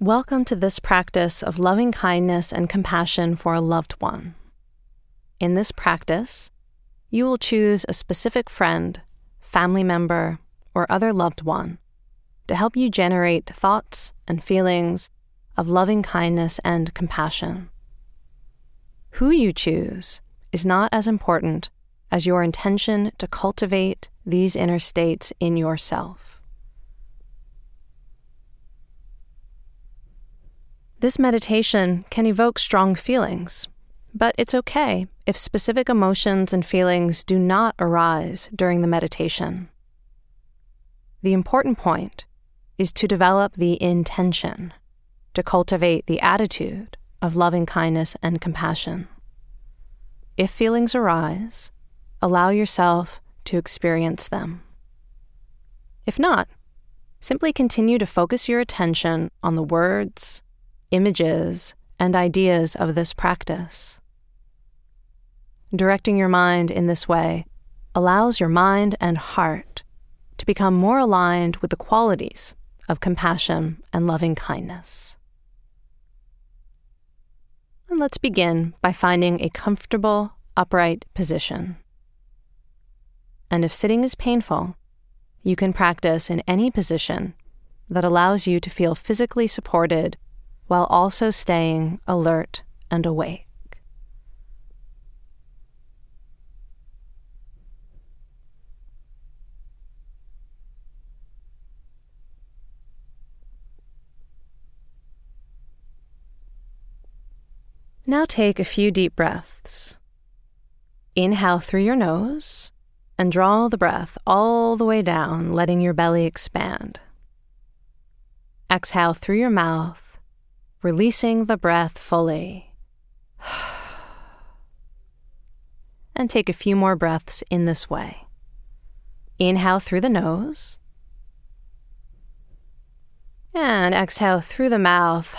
Welcome to this practice of loving kindness and compassion for a loved one. In this practice, you will choose a specific friend, family member, or other loved one to help you generate thoughts and feelings of loving kindness and compassion. Who you choose is not as important as your intention to cultivate these inner states in yourself. This meditation can evoke strong feelings, but it's okay if specific emotions and feelings do not arise during the meditation. The important point is to develop the intention, to cultivate the attitude of loving kindness and compassion. If feelings arise, allow yourself to experience them. If not, simply continue to focus your attention on the words, images, and ideas of this practice. Directing your mind in this way allows your mind and heart to become more aligned with the qualities of compassion and loving kindness. And let's begin by finding a comfortable, upright position. And if sitting is painful, you can practice in any position that allows you to feel physically supported while also staying alert and awake. Now take a few deep breaths. Inhale through your nose and draw the breath all the way down, letting your belly expand. Exhale through your mouth, releasing the breath fully. And take a few more breaths in this way. Inhale through the nose. And exhale through the mouth.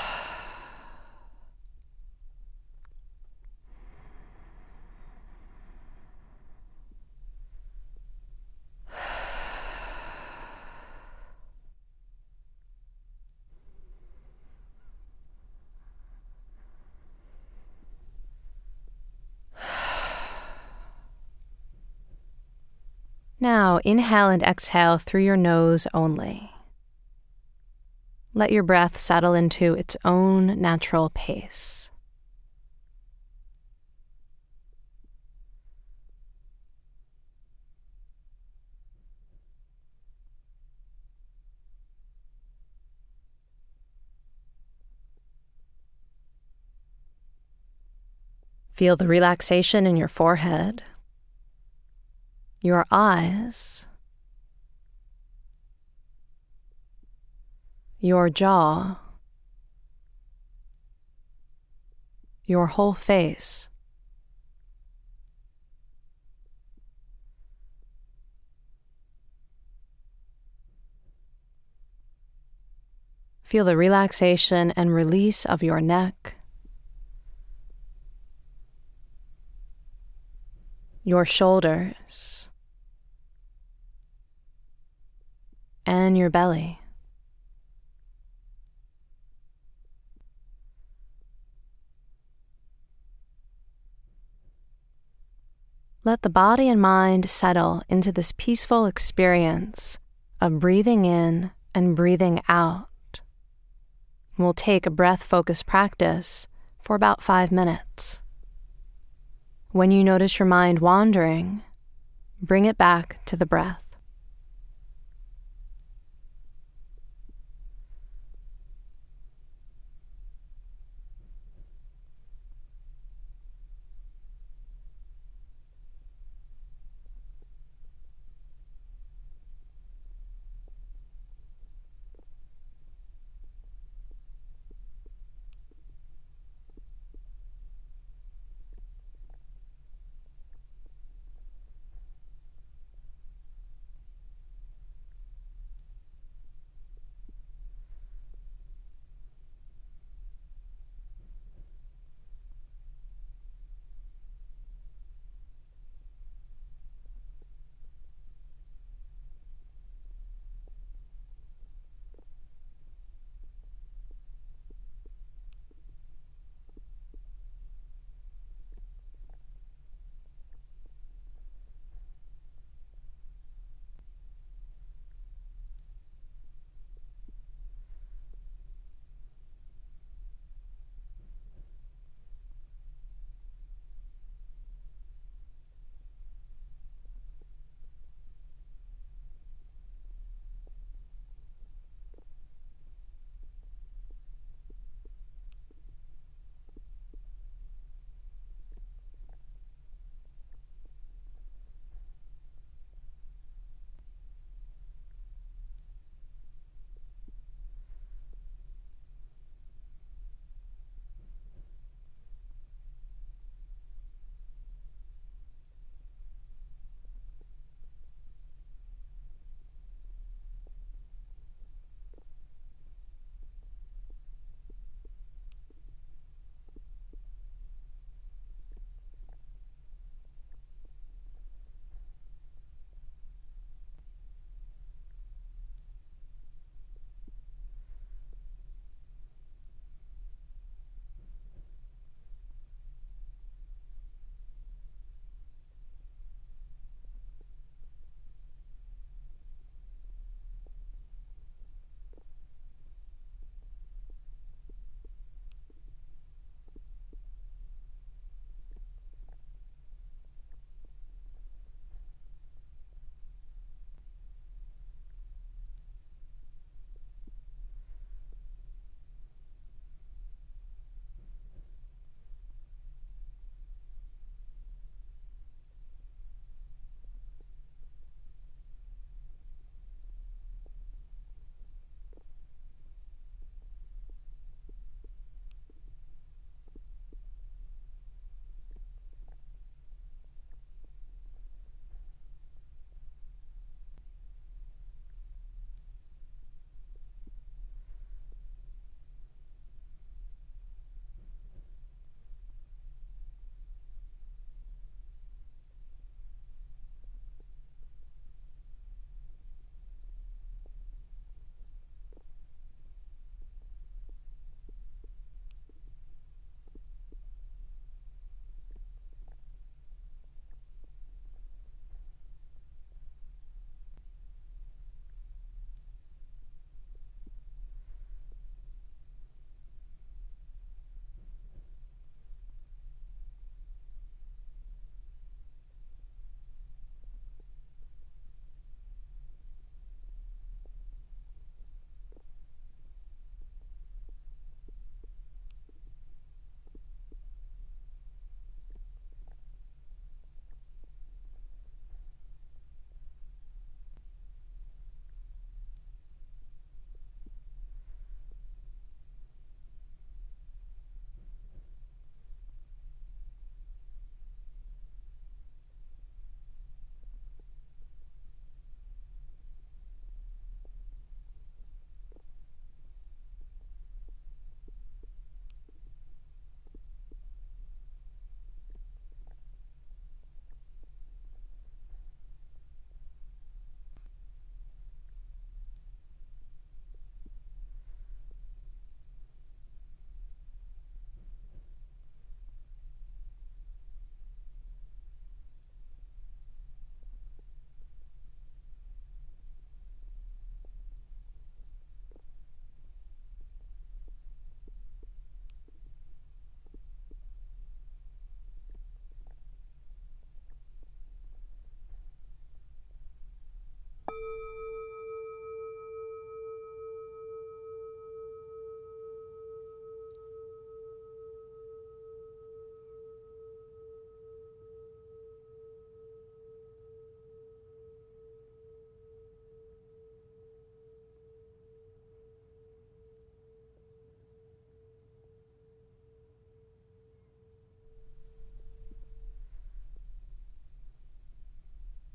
Now, inhale and exhale through your nose only. Let your breath settle into its own natural pace. Feel the relaxation in your forehead, your eyes, your jaw, your whole face. Feel the relaxation and release of your neck, your shoulders, and your belly. Let the body and mind settle into this peaceful experience of breathing in and breathing out. We'll take a breath-focused practice for about 5 minutes. When you notice your mind wandering, bring it back to the breath.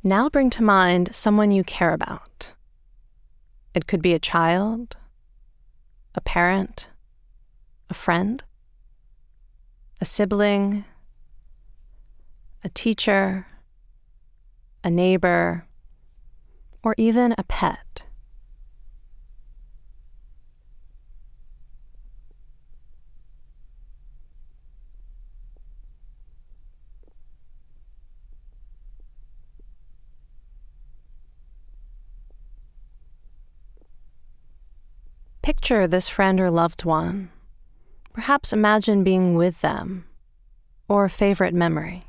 Now bring to mind someone you care about. It could be a child, a parent, a friend, a sibling, a teacher, a neighbor, or even a pet. Picture this friend or loved one. Perhaps imagine being with them, or a favorite memory.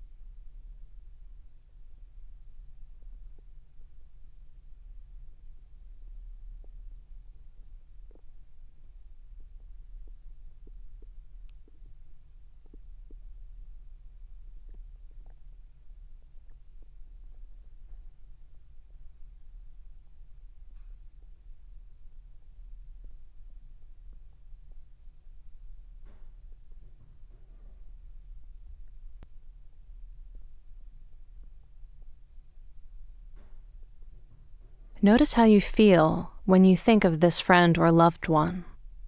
Notice how you feel when you think of this friend or loved one.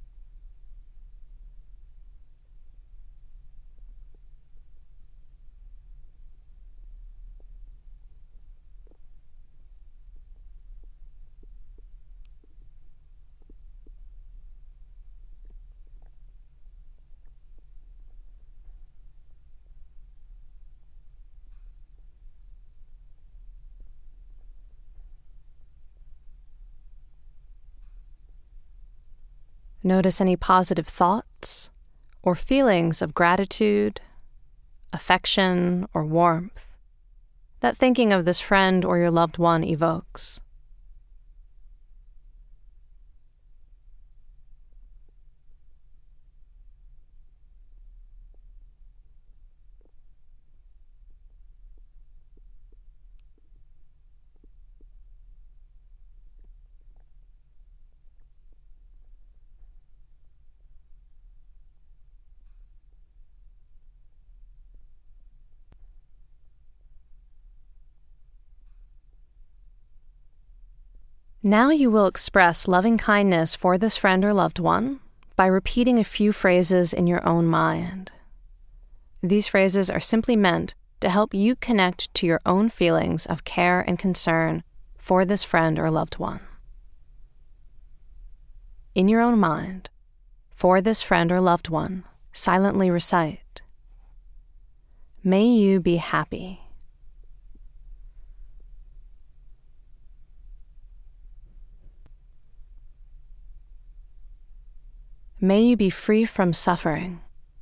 Notice any positive thoughts or feelings of gratitude, affection, or warmth that thinking of this friend or your loved one evokes. Now you will express loving kindness for this friend or loved one by repeating a few phrases in your own mind. These phrases are simply meant to help you connect to your own feelings of care and concern for this friend or loved one. In your own mind, for this friend or loved one, silently recite, "May you be happy. May you be free from suffering.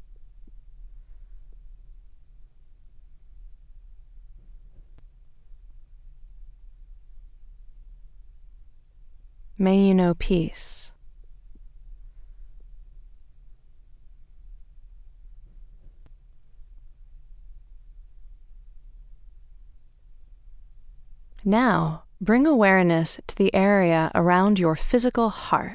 May you know peace. Now, bring awareness to the area around your physical heart.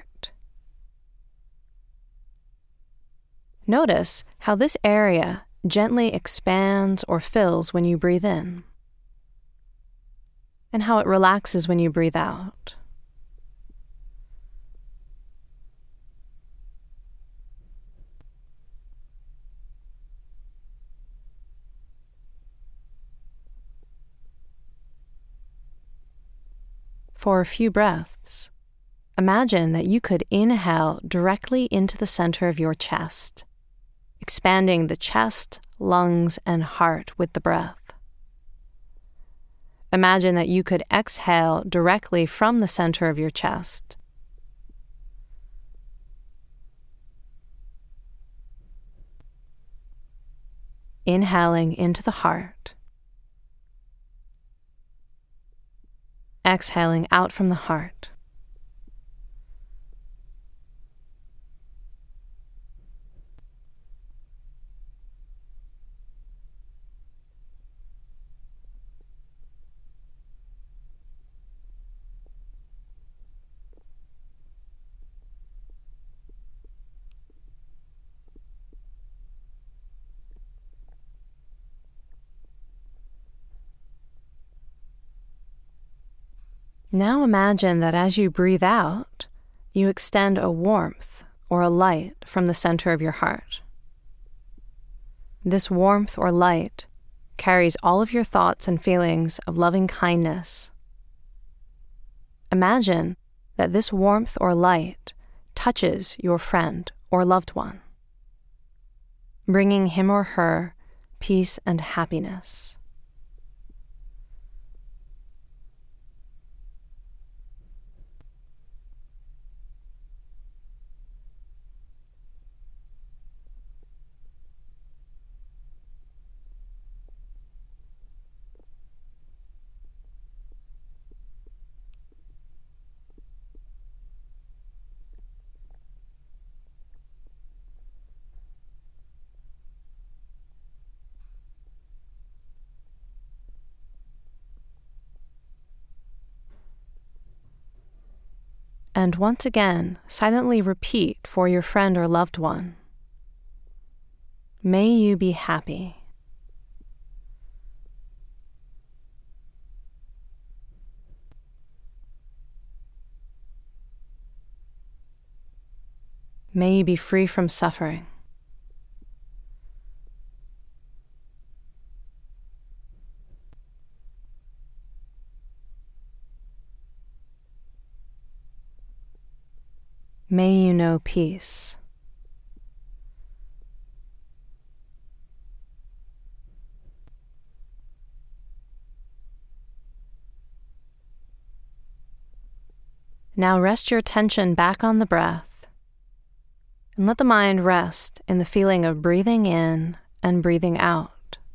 Notice how this area gently expands or fills when you breathe in, and how it relaxes when you breathe out. For a few breaths, imagine that you could inhale directly into the center of your chest, expanding the chest, lungs, and heart with the breath. Imagine that you could exhale directly from the center of your chest. Inhaling into the heart. Exhaling out from the heart. Now imagine that as you breathe out, you extend a warmth or a light from the center of your heart. This warmth or light carries all of your thoughts and feelings of loving kindness. Imagine that this warmth or light touches your friend or loved one, bringing him or her peace and happiness. And once again, silently repeat for your friend or loved one, "May you be happy." May you be free from suffering. May you know peace. Now rest your attention back on the breath and let the mind rest in the feeling of breathing in and breathing out.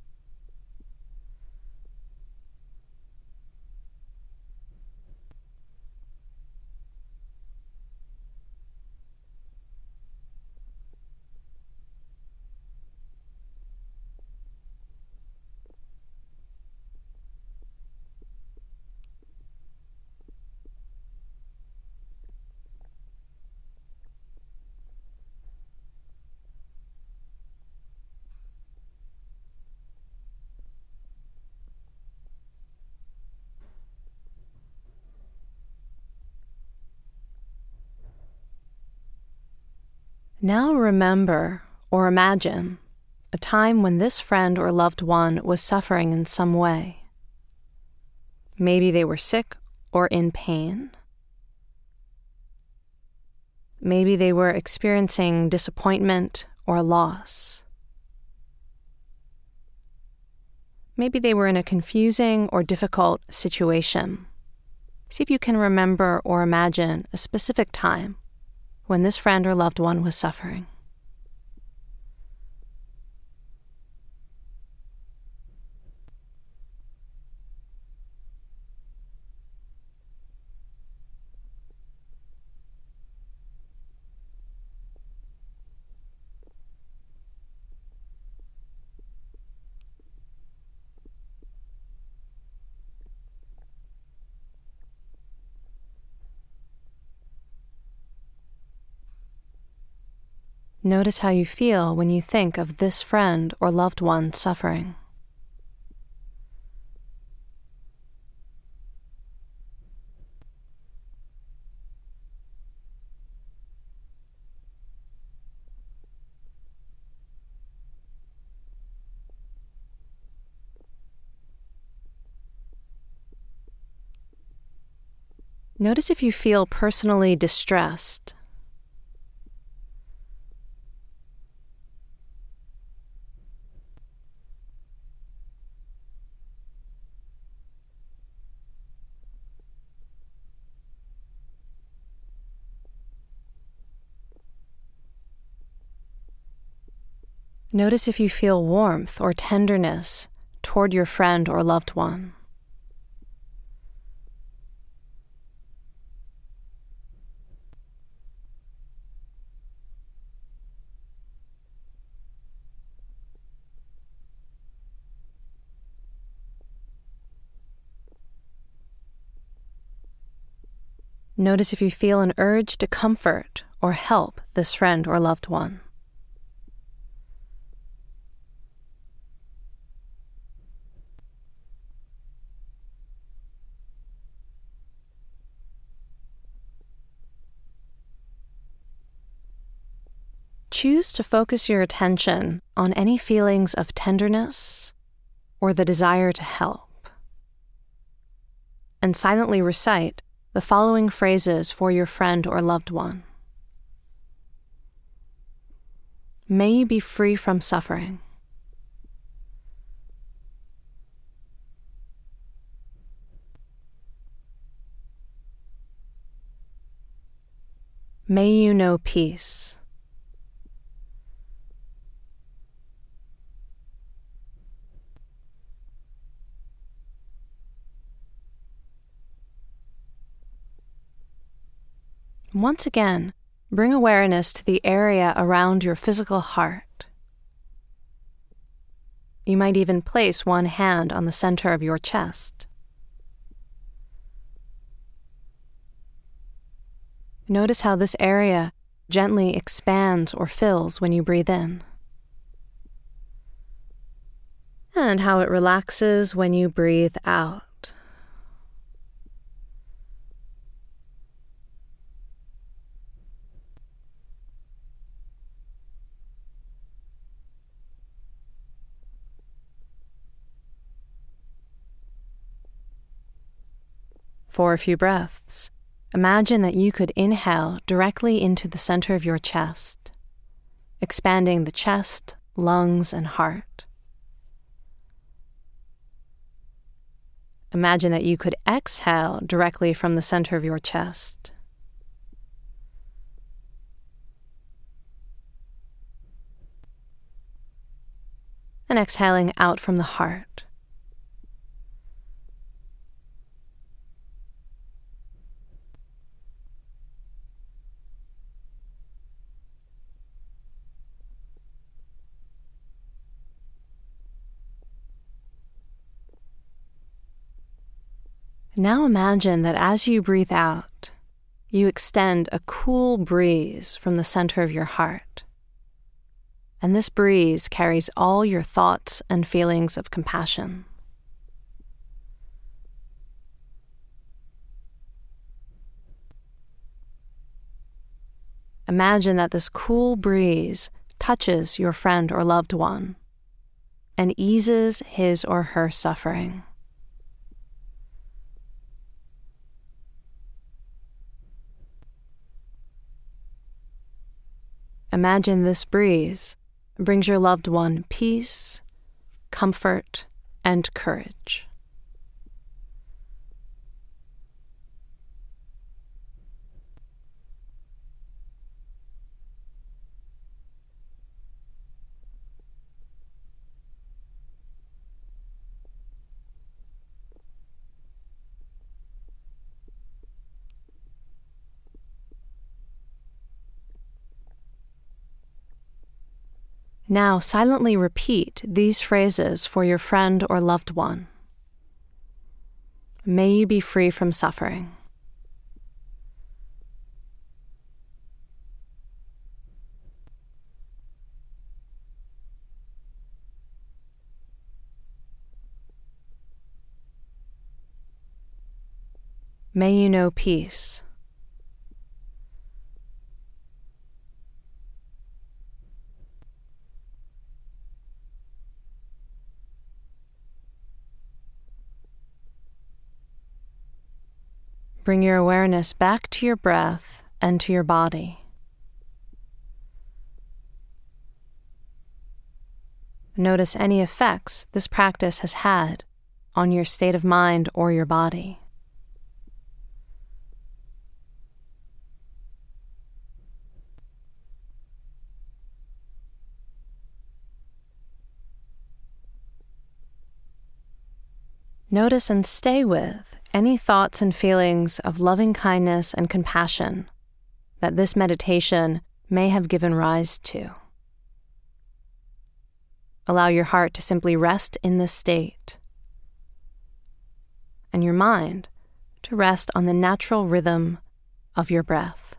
Now remember or imagine a time when this friend or loved one was suffering in some way. Maybe they were sick or in pain. Maybe they were experiencing disappointment or loss. Maybe they were in a confusing or difficult situation. See if you can remember or imagine a specific time when this friend or loved one was suffering. Notice how you feel when you think of this friend or loved one suffering. Notice if you feel personally distressed. Notice if you feel warmth or tenderness toward your friend or loved one. Notice if you feel an urge to comfort or help this friend or loved one. choose to focus your attention on any feelings of tenderness or the desire to help, and silently recite the following phrases for your friend or loved one. May you be free from suffering. May you know peace. Once again, bring awareness to the area around your physical heart. You might even place one hand on the center of your chest. Notice how this area gently expands or fills when you breathe in, and how it relaxes when you breathe out. For a few breaths, imagine that you could inhale directly into the center of your chest, expanding the chest, lungs, and heart. Imagine that you could exhale directly from the center of your chest. And exhaling out from the heart. Now imagine that as you breathe out, you extend a cool breeze from the center of your heart. And this breeze carries all your thoughts and feelings of compassion. Imagine that this cool breeze touches your friend or loved one and eases his or her suffering. Imagine this breeze brings your loved one peace, comfort, and courage. Now silently repeat these phrases for your friend or loved one. May you be free from suffering. May you know peace. Bring your awareness back to your breath and to your body. Notice any effects this practice has had on your state of mind or your body. Notice and stay with any thoughts and feelings of loving kindness and compassion that this meditation may have given rise to. Allow your heart to simply rest in this state, and your mind to rest on the natural rhythm of your breath.